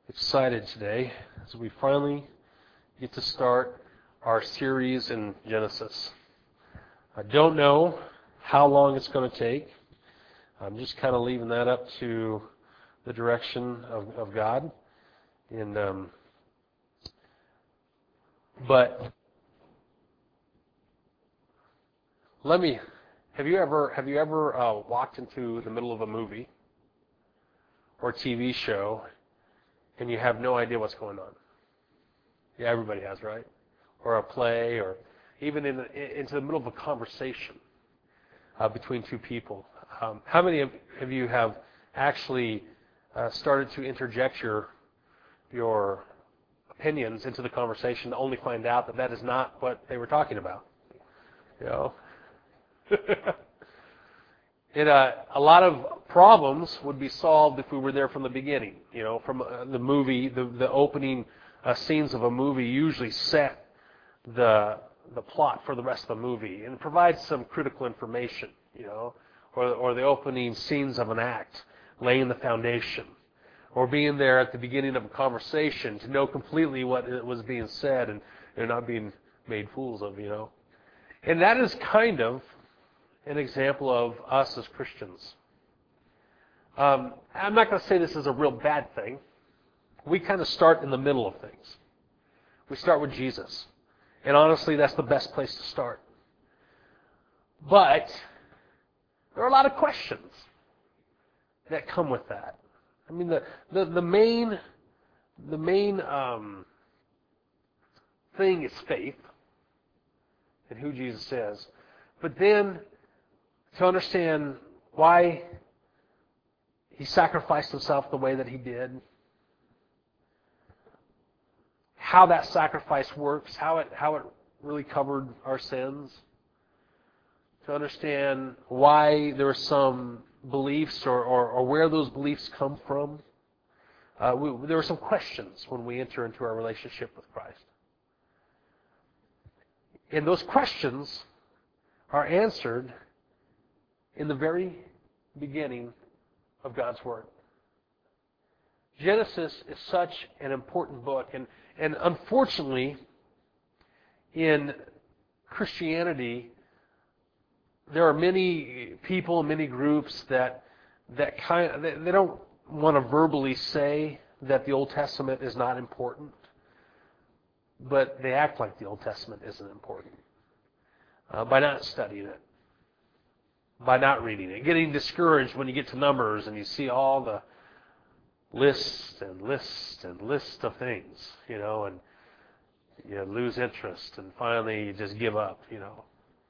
excited today as we finally get to start our series in Genesis. I don't know how long it's going to take. I'm just kind of leaving that up to the direction of God. And but have you ever walked into the middle of a movie or TV show and you have no idea what's going on? Yeah, everybody has, right? Or a play, or even into the middle of a conversation between two people. How many of you have actually started to interject your opinions into the conversation to only find out that that is not what they were talking about? You know? A lot of problems would be solved if we were there from the beginning. You know, from the movie, the opening scenes of a movie usually set the plot for the rest of the movie and provides some critical information. You know, or the opening scenes of an act, laying the foundation, or being there at the beginning of a conversation to know completely what was being said and not being made fools of. You know, and that is kind of an example of us as Christians. I'm not going to say this is a real bad thing. We kind of start in the middle of things. We start with Jesus. And honestly, that's the best place to start. But there are a lot of questions that come with that. I mean, the main thing is faith and who Jesus is. But then, to understand why He sacrificed Himself the way that He did, how that sacrifice works, how it really covered our sins, to understand why there are some beliefs or where those beliefs come from. There are some questions when we enter into our relationship with Christ. And those questions are answered in the very beginning of God's Word. Genesis is such an important book, and unfortunately, in Christianity, there are many people, many groups that they don't want to verbally say that the Old Testament is not important, but they act like the Old Testament isn't important by not studying it, by not reading it, getting discouraged when you get to Numbers and you see all the lists and lists and lists of things, you know, and you lose interest, and finally you just give up, you know.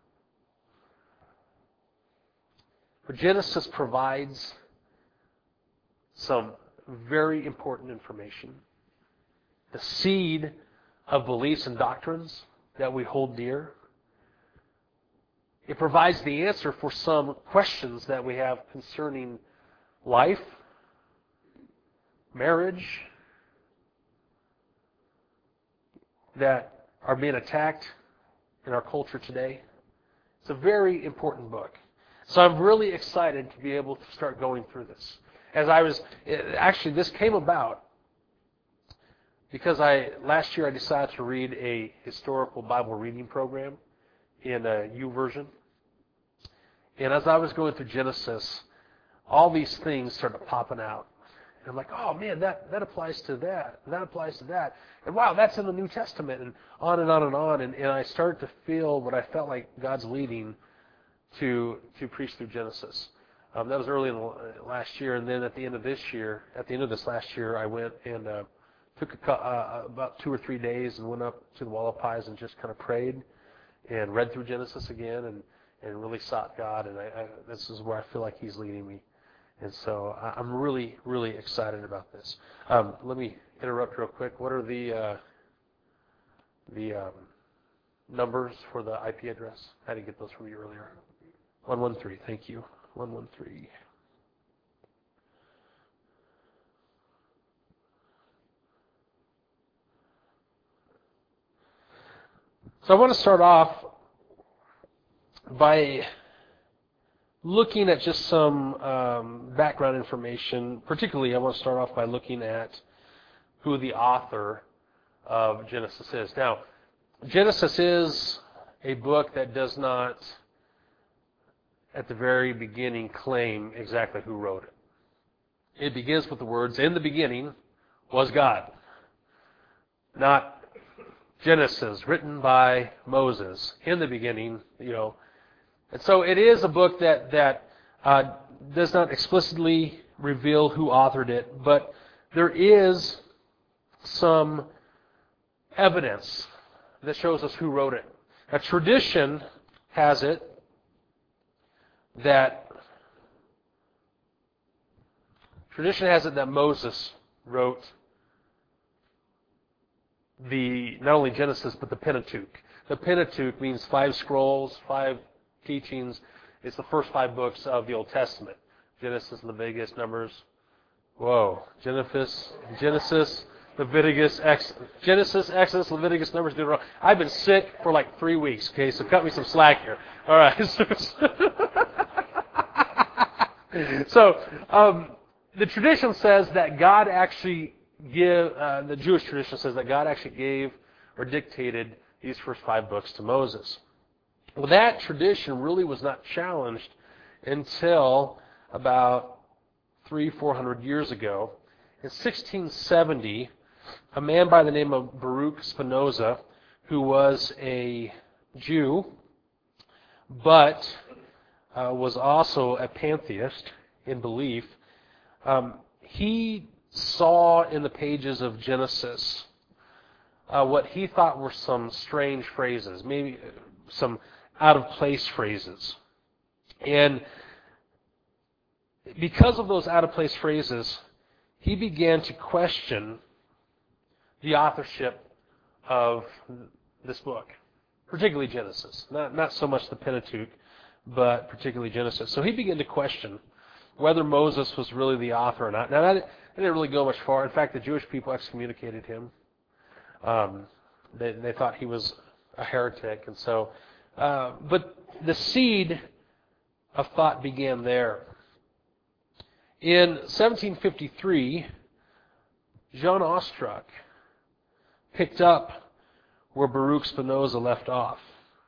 But Genesis provides some very important information, the seed of beliefs and doctrines that we hold dear. It provides the answer for some questions that we have concerning life, marriage, that are being attacked in our culture today. It's a very important book. So I'm really excited to be able to start going through this. Actually, this came about because last year I decided to read a historical Bible reading program in a YouVersion. And as I was going through Genesis, all these things started popping out. And I'm like, oh man, that applies to that. And that applies to that. And wow, that's in the New Testament. And on and on and on. And I started to feel what I felt like God's leading to preach through Genesis. That was early in the last year. And then at the end of this last year, I went and took about 2 or 3 days and went up to the Wallapies and just kind of prayed and read through Genesis again and really sought God. And this is where I feel like He's leading me. And so I'm really, really excited about this. Let me interrupt real quick. What are the numbers for the IP address? I didn't get those from you earlier. 113. Thank you. 113. So I want to start off by looking at just some background information. Particularly, I want to start off by looking at who the author of Genesis is. Now, Genesis is a book that does not, at the very beginning, claim exactly who wrote it. It begins with the words, "In the beginning was God." Not Genesis, written by Moses. In the beginning, And so it is a book that does not explicitly reveal who authored it, but there is some evidence that shows us who wrote it. A tradition has it that Moses wrote not only Genesis but the Pentateuch. The Pentateuch means 5 scrolls, 5 teachings. It's the first 5 books of the Old Testament. Genesis, Leviticus, Numbers. Whoa. Genesis, Leviticus, Exodus, Leviticus, Numbers, Deuteronomy. I've been sick for like 3 weeks, okay, so cut me some slack here. All right. So, the tradition says that God actually the Jewish tradition says that God actually gave or dictated these first 5 books to Moses. Well, that tradition really was not challenged until about 300-400 years ago. In 1670, a man by the name of Baruch Spinoza, who was a Jew, but was also a pantheist in belief, he saw in the pages of Genesis what he thought were some strange phrases, maybe some out-of-place phrases. And because of those out-of-place phrases, he began to question the authorship of this book, particularly Genesis. Not so much the Pentateuch, but particularly Genesis. So he began to question whether Moses was really the author or not. Now, that didn't really go much far. In fact, the Jewish people excommunicated him. They thought he was a heretic, and so. But the seed of thought began there. In 1753, John Ostrach picked up where Baruch Spinoza left off.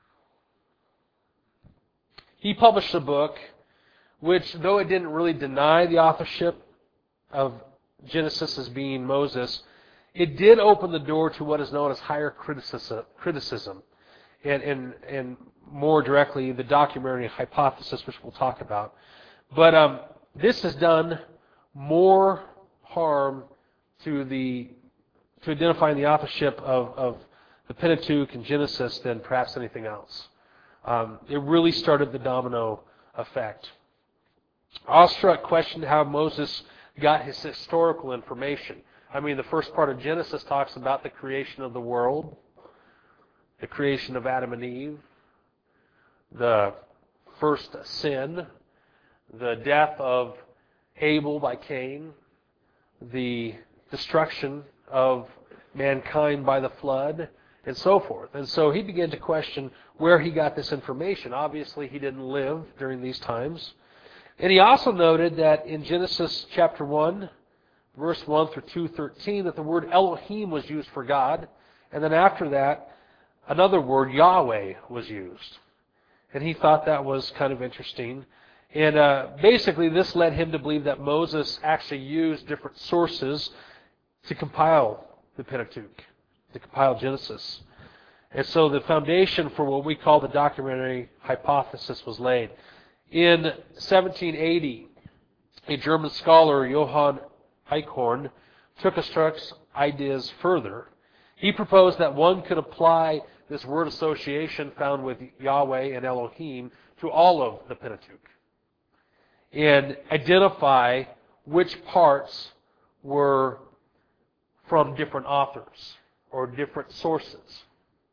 He published a book which, though it didn't really deny the authorship of Genesis as being Moses, it did open the door to what is known as higher criticism, and more directly, the documentary hypothesis, which we'll talk about. But this has done more harm to identifying the authorship of the Pentateuch and Genesis than perhaps anything else. It really started the domino effect. Ostrach questioned how Moses got his historical information. I mean, the first part of Genesis talks about the creation of the world, the creation of Adam and Eve, the first sin, the death of Abel by Cain, the destruction of mankind by the flood, and so forth. And so he began to question where he got this information. Obviously, he didn't live during these times. And he also noted that in Genesis chapter 1, verse 1 through 2:13, that the word Elohim was used for God. And then after that, another word, Yahweh, was used. And he thought that was kind of interesting. And basically, this led him to believe that Moses actually used different sources to compile the Pentateuch, to compile Genesis. And so the foundation for what we call the documentary hypothesis was laid. In 1780, a German scholar, Johann Eichhorn, took Ostrach's ideas further. He proposed that one could apply this word association found with Yahweh and Elohim to all of the Pentateuch and identify which parts were from different authors or different sources.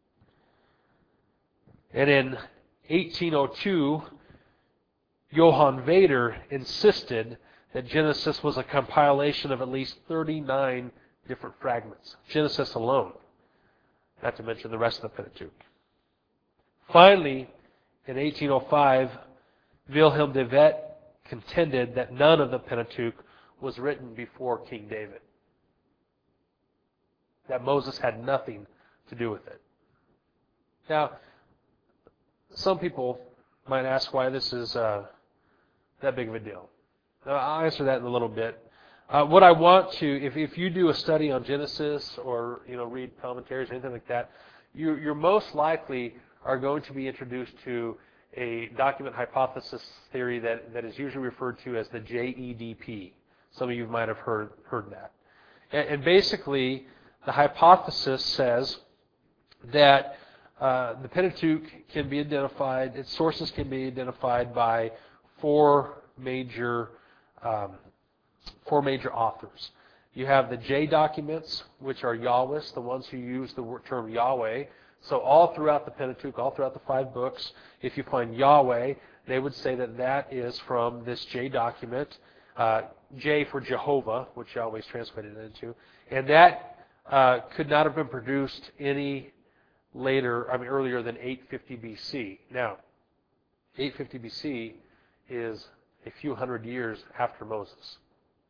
And in 1802, Johann Vader insisted that Genesis was a compilation of at least 39 different fragments. Genesis alone, not to mention the rest of the Pentateuch. Finally, in 1805, Wilhelm de Wet contended that none of the Pentateuch was written before King David. that Moses had nothing to do with it. Now, some people might ask why this is that big of a deal. Now, I'll answer that in a little bit. What I want to, if you do a study on Genesis or read commentaries or anything like that, you're most likely are going to be introduced to a document hypothesis theory that is usually referred to as the JEDP. Some of you might have heard that. And basically, the hypothesis says that the Pentateuch can be identified, its sources can be identified by four major authors. You have the J documents, which are Yahwist, the ones who use the term Yahweh. So all throughout the Pentateuch, all throughout the 5 books, if you find Yahweh, they would say that is from this J document, J for Jehovah, which Yahweh is translated into. And that could not have been produced any earlier than 850 BC. Now, 850 BC is a few hundred years after Moses.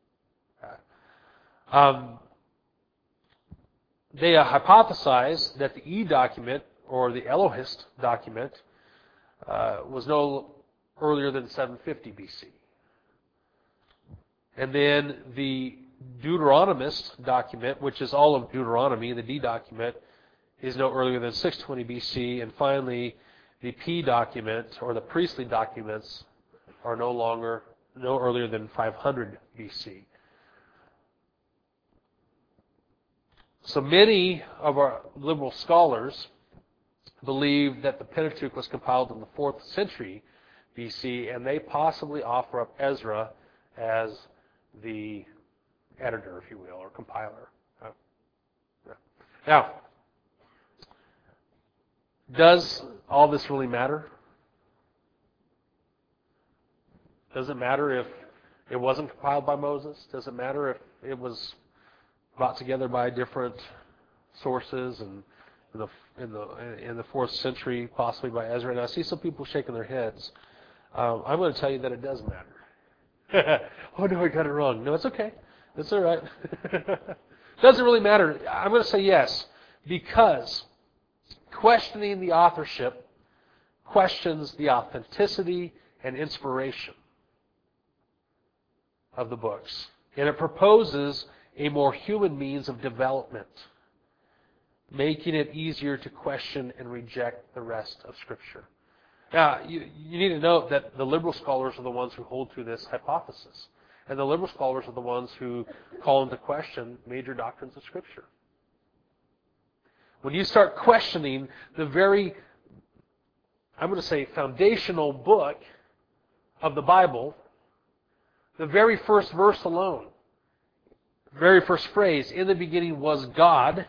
They hypothesize that the E document, or the Elohist document, was no earlier than 750 BC. And then the Deuteronomist document, which is all of Deuteronomy, the D document, is no earlier than 620 BC. And finally, the P document, or the priestly documents, are no earlier than 500 BC. So many of our liberal scholars believe that the Pentateuch was compiled in the 4th century BC, and they possibly offer up Ezra as the editor, if you will, or compiler. Now, does all this really matter? Does it matter if it wasn't compiled by Moses? Does it matter if it was brought together by different sources and in the 4th century, possibly by Ezra? And I see some people shaking their heads. I'm going to tell you that it does matter. Oh no, I got it wrong. No, it's okay. It's all right. Doesn't really matter. I'm going to say yes, because questioning the authorship questions the authenticity and inspiration of the books. And it proposes a more human means of development, making it easier to question and reject the rest of Scripture. Now, you need to note that the liberal scholars are the ones who hold to this hypothesis. And the liberal scholars are the ones who call into question major doctrines of Scripture. When you start questioning the very, I'm going to say, foundational book of the Bible, the very first verse alone, very first phrase, in the beginning was God.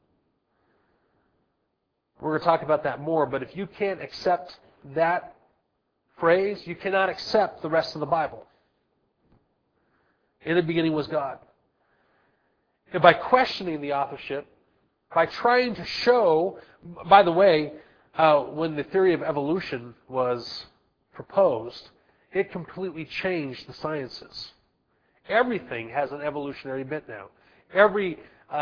We're going to talk about that more, but if you can't accept that phrase, you cannot accept the rest of the Bible. In the beginning was God. And by questioning the authorship, by trying to show, by the way, when the theory of evolution was proposed, it completely changed the sciences. Everything has an evolutionary bent now. Every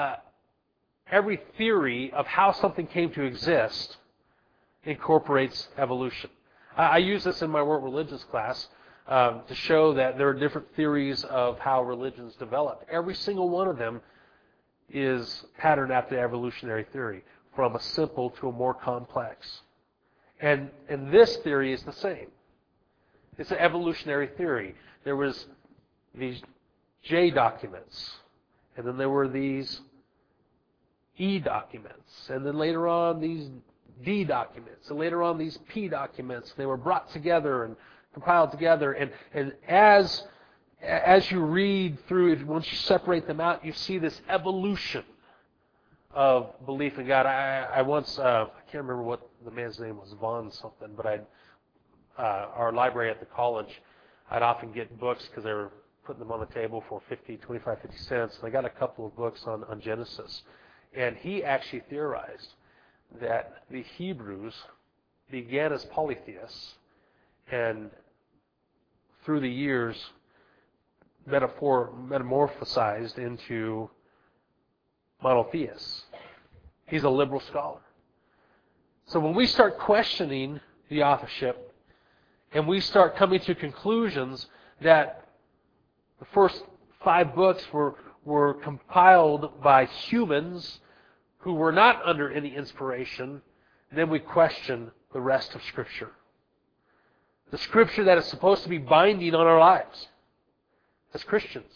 theory of how something came to exist incorporates evolution. I use this in my world religions class to show that there are different theories of how religions developed. Every single one of them is patterned after evolutionary theory, from a simple to a more complex. And this theory is the same. It's an evolutionary theory. There was these J documents, and then there were these E documents, and then later on these D documents, and later on these P documents. They were brought together and compiled together, and as you read through it, once you separate them out, you see this evolution of belief in God. I once, I can't remember what the man's name was, Vaughn something, but our library at the college, I'd often get books because they were putting them on the table for 25, 50 cents. And I got a couple of books on Genesis. And he actually theorized that the Hebrews began as polytheists and through the years metamorphosized into monotheist. He's a liberal scholar. So when we start questioning the authorship and we start coming to conclusions that the first 5 books were compiled by humans who were not under any inspiration, then we question the rest of Scripture. The Scripture that is supposed to be binding on our lives as Christians.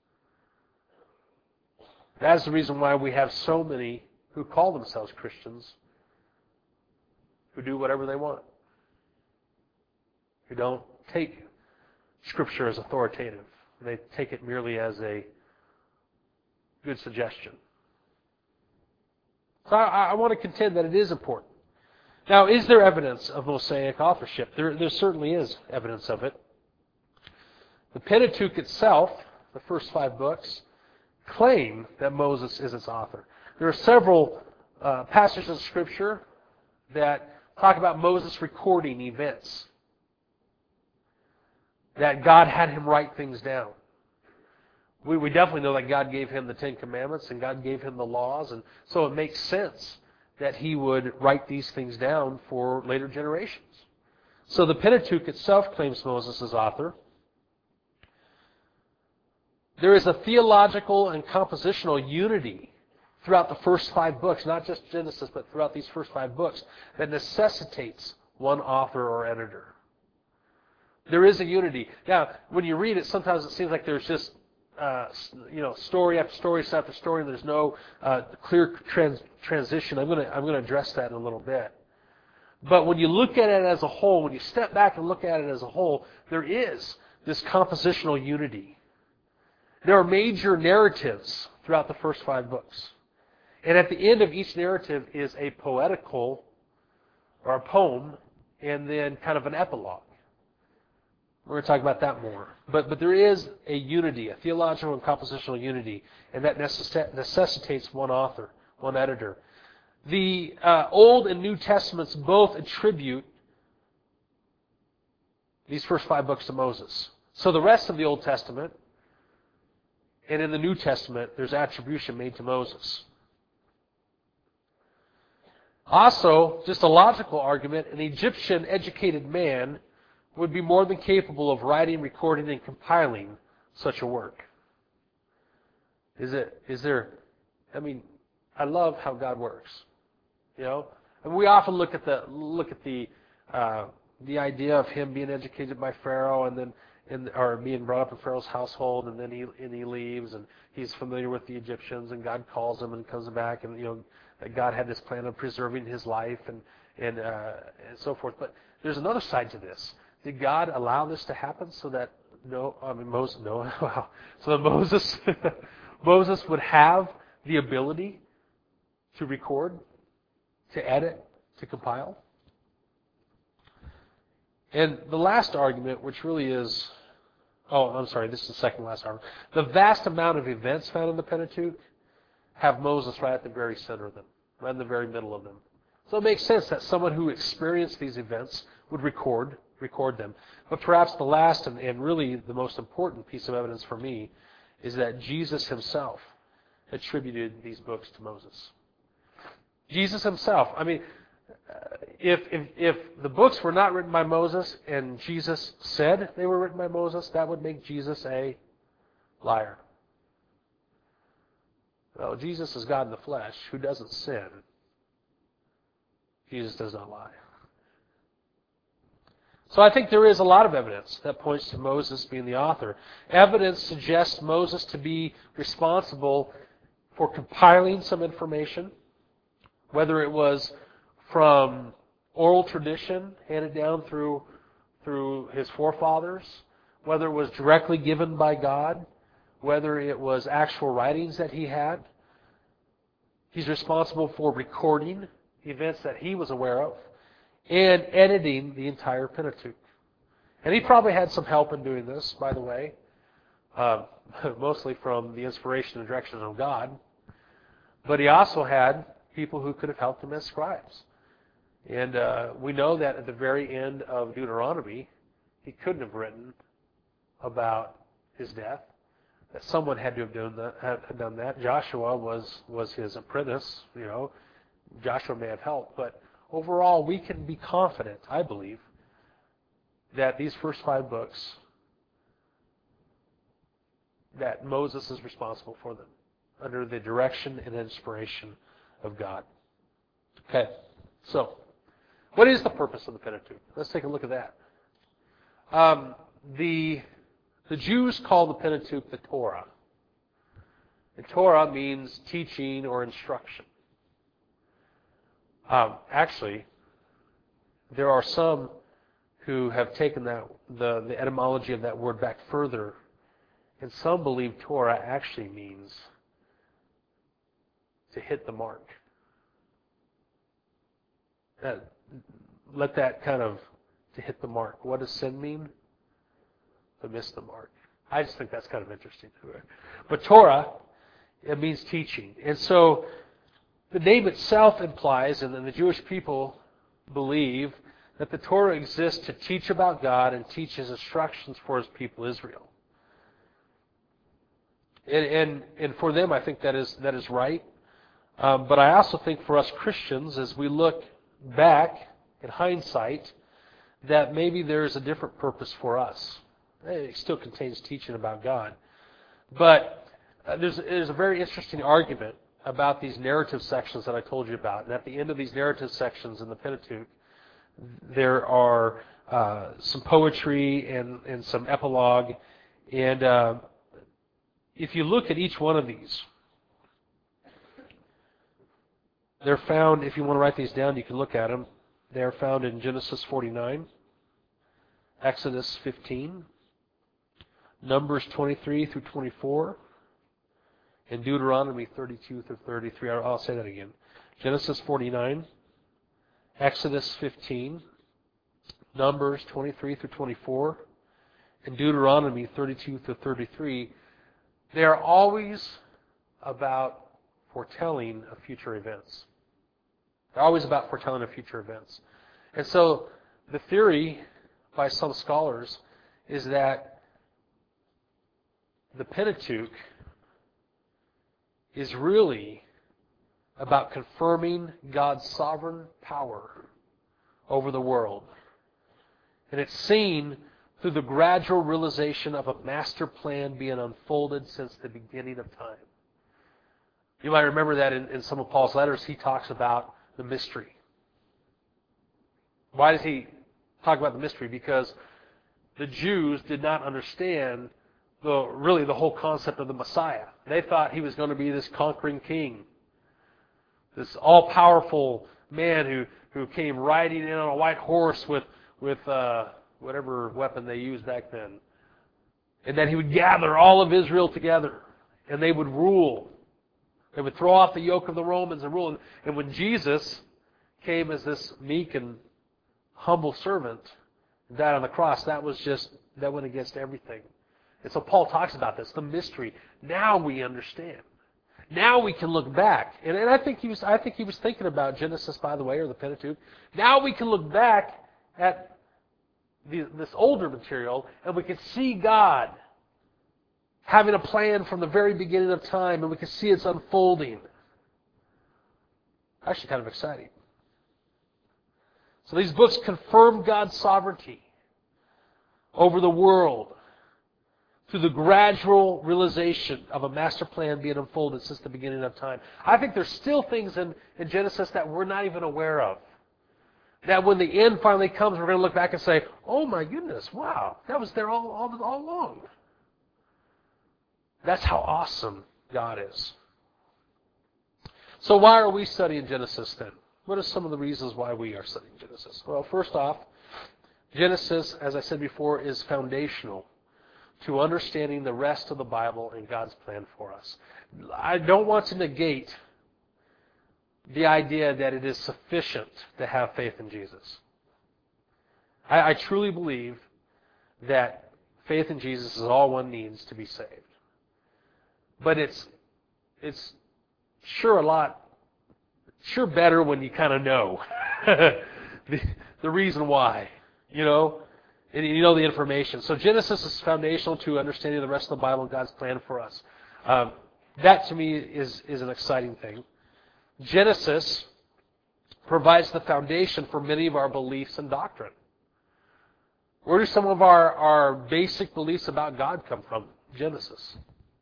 That's the reason why we have so many who call themselves Christians who do whatever they want, who don't take Scripture as authoritative. They take it merely as a good suggestion. So I want to contend that it is important. Now, is there evidence of Mosaic authorship? There certainly is evidence of it. The Pentateuch itself, the first 5 books, claim that Moses is its author. There are several passages of Scripture that talk about Moses recording events, that God had him write things down. We definitely know that God gave him the 10 Commandments and God gave him the laws, and so it makes sense that he would write these things down for later generations. So the Pentateuch itself claims Moses as author. There is a theological and compositional unity throughout the first 5 books, not just Genesis, but throughout these first 5 books, that necessitates one author or editor. There is a unity. Now, when you read it, sometimes it seems like there's just story after story after story, and there's no clear transition. I'm going to address that in a little bit. But when you look at it as a whole, when you step back and look at it as a whole, there is this compositional unity. There are major narratives throughout the first 5 books. And at the end of each narrative is a poetical, or a poem, and then kind of an epilogue. We're going to talk about that more. But there is a unity, a theological and compositional unity, and that necessitates one author, one editor. The Old and New Testaments both attribute these first 5 books to Moses. So the rest of the Old Testament and in the New Testament, there's attribution made to Moses. Also, just a logical argument, an Egyptian educated man would be more than capable of writing, recording, and compiling such a work. I love how God works. And we often look at the idea of him being educated by Pharaoh or being brought up in Pharaoh's household, and then he leaves, and he's familiar with the Egyptians, and God calls him and comes back, and that God had this plan of preserving his life and so forth. But there's another side to this. Did God allow this to happen so that Moses would have the ability to record, to edit, to compile? And the last argument, which really is, this is the second last argument. The vast amount of events found in the Pentateuch have Moses right at the very center of them, right in the very middle of them. So it makes sense that someone who experienced these events would record them. But perhaps the last and really the most important piece of evidence for me is that Jesus himself attributed these books to Moses. Jesus himself. If the books were not written by Moses and Jesus said they were written by Moses, that would make Jesus a liar. Well, Jesus is God in the flesh who doesn't sin. Jesus does not lie. So I think there is a lot of evidence that points to Moses being the author. Evidence suggests Moses to be responsible for compiling some information, whether it was from oral tradition handed down through his forefathers, whether it was directly given by God, whether it was actual writings that he had. He's responsible for recording events that he was aware of and editing the entire Pentateuch. And he probably had some help in doing this, by the way, mostly from the inspiration and direction of God. But he also had people who could have helped him as scribes. And we know that at the very end of Deuteronomy, he couldn't have written about his death. that someone had to have done that. Joshua was his apprentice. Joshua may have helped, but overall, we can be confident, I believe, that these first 5 books, that Moses is responsible for them, under the direction and inspiration of God. Okay, so what is the purpose of the Pentateuch? Let's take a look at that. The Jews call the Pentateuch the Torah. The Torah means teaching or instruction. Actually, there are some who have taken the etymology of that word back further, and some believe Torah actually means to hit the mark. Let that to hit the mark. What does sin mean? To miss the mark. I just think that's kind of interesting. But Torah, it means teaching. And so the name itself implies, and then the Jewish people believe, that the Torah exists to teach about God and teach His instructions for His people Israel. And for them, I think that is right. But I also think for us Christians, as we look back in hindsight, that maybe there's a different purpose for us. It still contains teaching about God. But there's a very interesting argument about these narrative sections that I told you about. And at the end of these narrative sections in the Pentateuch, there are some poetry and some epilogue. And if you look at each one of these, they're found, if you want to write these down, you can look at them. They are found in Genesis 49, Exodus 15, Numbers 23 through 24, and Deuteronomy 32 through 33. I'll say that again. Genesis 49, Exodus 15, Numbers 23 through 24, and Deuteronomy 32 through 33. They are always about foretelling of future events. They're always about foretelling of future events. And so the theory by some scholars is that the Pentateuch is really about confirming God's sovereign power over the world. And it's seen through the gradual realization of a master plan being unfolded since the beginning of time. You might remember that in some of Paul's letters, he talks about the mystery. Why does he talk about the mystery? Because the Jews did not understand the whole concept of the Messiah. They thought he was going to be this conquering king, this all-powerful man who came riding in on a white horse with whatever weapon they used back then, and that he would gather all of Israel together, and they would rule. They would throw off the yoke of the Romans and rule. And when Jesus came as this meek and humble servant and died on the cross, that went against everything. And so Paul talks about this, the mystery. Now we understand. Now we can look back. And I think he was thinking about Genesis, by the way, or the Pentateuch. Now we can look back at this older material, and we can see God having a plan from the very beginning of time, and we can see it's unfolding. Actually kind of exciting. So these books confirm God's sovereignty over the world through the gradual realization of a master plan being unfolded since the beginning of time. I think there's still things in Genesis that we're not even aware of. That when the end finally comes, we're going to look back and say, oh my goodness, wow, that was there all along. That's how awesome God is. So why are we studying Genesis then? What are some of the reasons why we are studying Genesis? Well, first off, Genesis, as I said before, is foundational to understanding the rest of the Bible and God's plan for us. I don't want to negate the idea that it is sufficient to have faith in Jesus. I truly believe that faith in Jesus is all one needs to be saved. But it's sure better when you kind of know the reason why, And you know the information. So Genesis is foundational to understanding the rest of the Bible and God's plan for us. That to me is an exciting thing. Genesis provides the foundation for many of our beliefs and doctrine. Where do some of our basic beliefs about God come from? Genesis.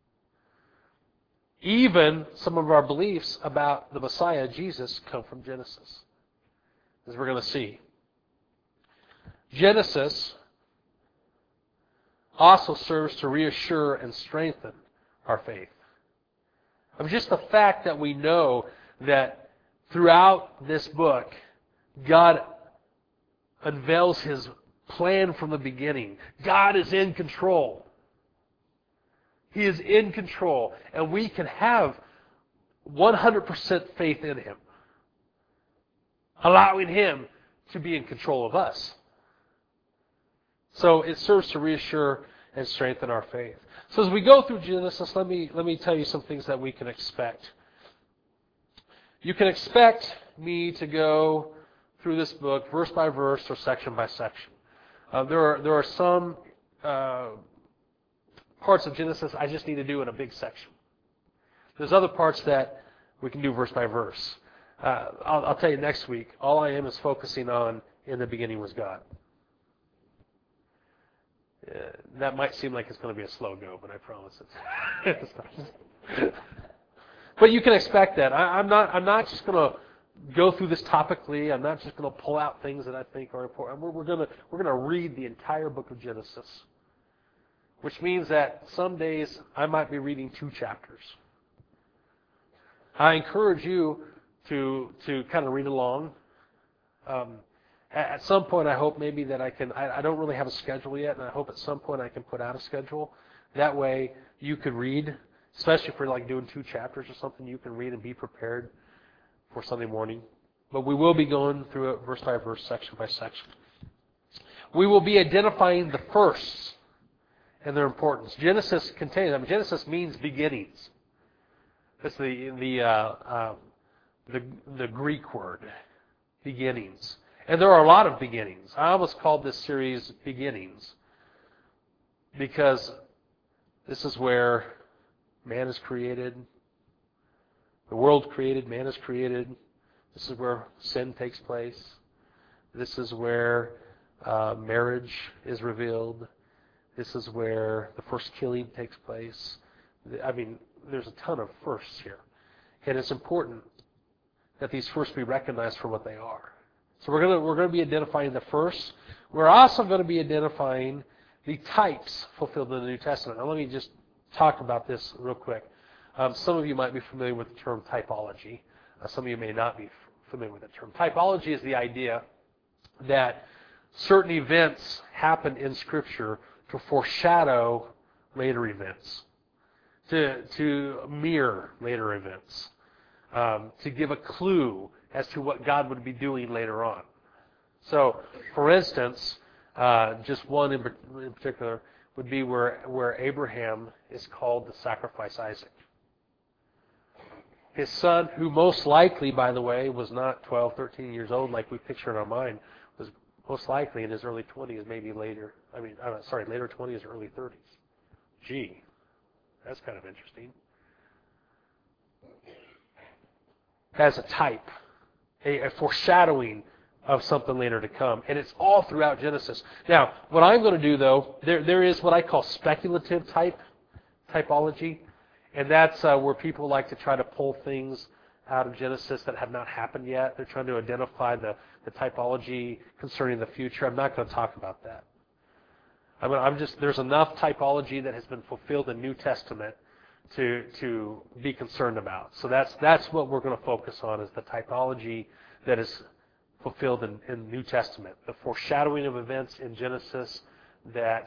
Even some of our beliefs about the Messiah, Jesus, come from Genesis, as we're going to see. Genesis also serves to reassure and strengthen our faith. Of just the fact that we know that throughout this book, God unveils His plan from the beginning. God is in control. He is in control. And we can have 100% faith in Him, allowing Him to be in control of us. So it serves to reassure and strengthen our faith. So as we go through Genesis, let me tell you some things that we can expect. You can expect me to go through this book verse by verse or section by section. There are some parts of Genesis I just need to do in a big section. There's other parts that we can do verse by verse. I'll tell you next week, all I am is focusing on in the beginning was God. That might seem like it's going to be a slow go, but I promise it's not. But you can expect that. I'm not just going to go through this topically. I'm not just going to pull out things that I think are important. We're going to read the entire book of Genesis, which means that some days I might be reading 2 chapters. I encourage you to kind of read along. At some point, I hope maybe that I can. I don't really have a schedule yet, and I hope at some point I can put out a schedule. That way, you could read, especially if we're like doing 2 chapters or something. You can read and be prepared for Sunday morning. But we will be going through it verse by verse, section by section. We will be identifying the firsts and their importance. Genesis Genesis means beginnings. That's the Greek word, beginnings. And there are a lot of beginnings. I almost called this series Beginnings because this is where man is created, the world created, man is created. This is where sin takes place. This is where marriage is revealed. This is where the first killing takes place. I mean, there's a ton of firsts here. And it's important that these firsts be recognized for what they are. So we're going to be identifying the first. We're also going to be identifying the types fulfilled in the New Testament. Now let me just talk about this real quick. Some of you might be familiar with the term typology. Some of you may not be familiar with the term. Typology is the idea that certain events happen in Scripture to foreshadow later events, to mirror later events, to give a clue as to what God would be doing later on. So, for instance, just one in particular would be where Abraham is called to sacrifice Isaac. His son, who most likely, by the way, was not 12, 13 years old like we picture in our mind, was most likely in his early 20s, maybe later. Later 20s, early 30s. Gee, that's kind of interesting. As a type, a foreshadowing of something later to come. And it's all throughout Genesis. Now, what I'm going to do, though, there is what I call speculative typology. And that's where people like to try to pull things out of Genesis that have not happened yet. They're trying to identify the typology concerning the future. I'm not going to talk about that. There's enough typology that has been fulfilled in the New Testament to be concerned about. So that's what we're going to focus on, is the typology that is fulfilled in the New Testament. The foreshadowing of events in Genesis that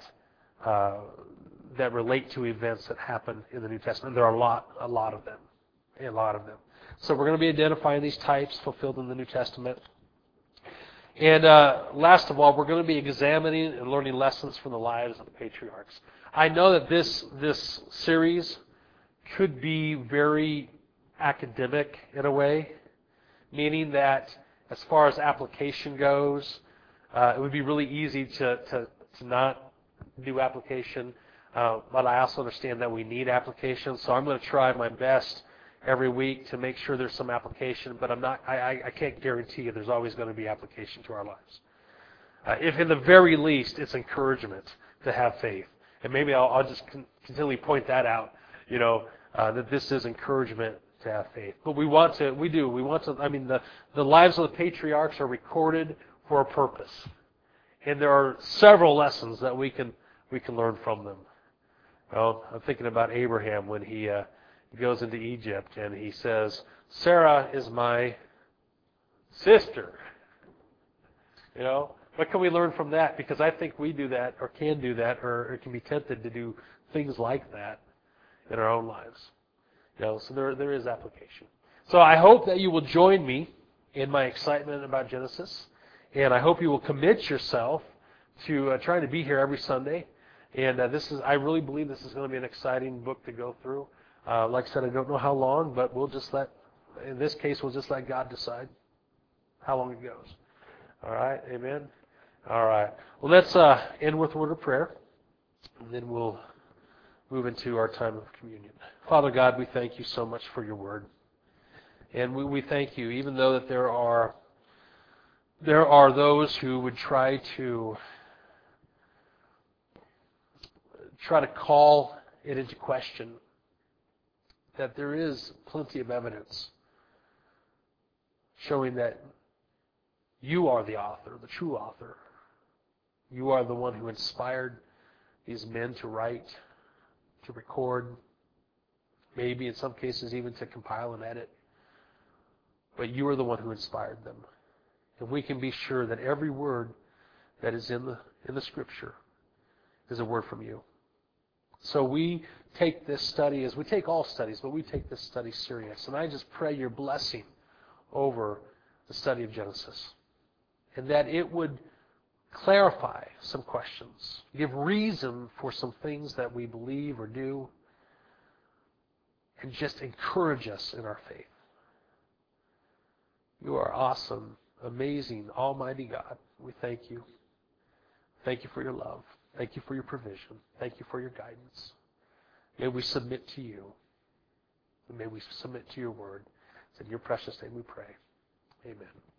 relate to events that happen in the New Testament. There are a lot of them. A lot of them. So we're going to be identifying these types fulfilled in the New Testament. And last of all, we're going to be examining and learning lessons from the lives of the patriarchs. I know that this series could be very academic in a way, meaning that as far as application goes, it would be really easy to to not do application, but I also understand that we need application. So I'm going to try my best every week to make sure there's some application, but I can't guarantee you there's always going to be application to our lives. If in the very least it's encouragement to have faith, and maybe I'll just continually point that out, that this is encouragement to have faith. But we want to. I mean, the lives of the patriarchs are recorded for a purpose, and there are several lessons that we can learn from them. Well, I'm thinking about Abraham when he goes into Egypt and he says, "Sarah is my sister." What can we learn from that? Because I think we do that, or can do that, or can be tempted to do things like that in our own lives. So there is application. So I hope that you will join me in my excitement about Genesis, and I hope you will commit yourself to trying to be here every Sunday. And I really believe this is going to be an exciting book to go through. Like I said, I don't know how long, but in this case, we'll just let God decide how long it goes. All right, amen. All right. Well, let's end with a word of prayer, and then we'll move into our time of communion. Father God, we thank you so much for your word. And we thank you, even though that there are those who would try to call it into question, that there is plenty of evidence showing that you are the author, the true author. You are the one who inspired these men to write, to record, maybe in some cases even to compile and edit. But you are the one who inspired them. And we can be sure that every word that is in the Scripture is a word from you. So we take this study, as we take all studies, but we take this study serious. And I just pray your blessing over the study of Genesis. And that it would clarify some questions, give reason for some things that we believe or do, and just encourage us in our faith. You are awesome, amazing, almighty God. We thank you. Thank you for your love. Thank you for your provision. Thank you for your guidance. May we submit to you. And may we submit to your word. It's in your precious name we pray. Amen.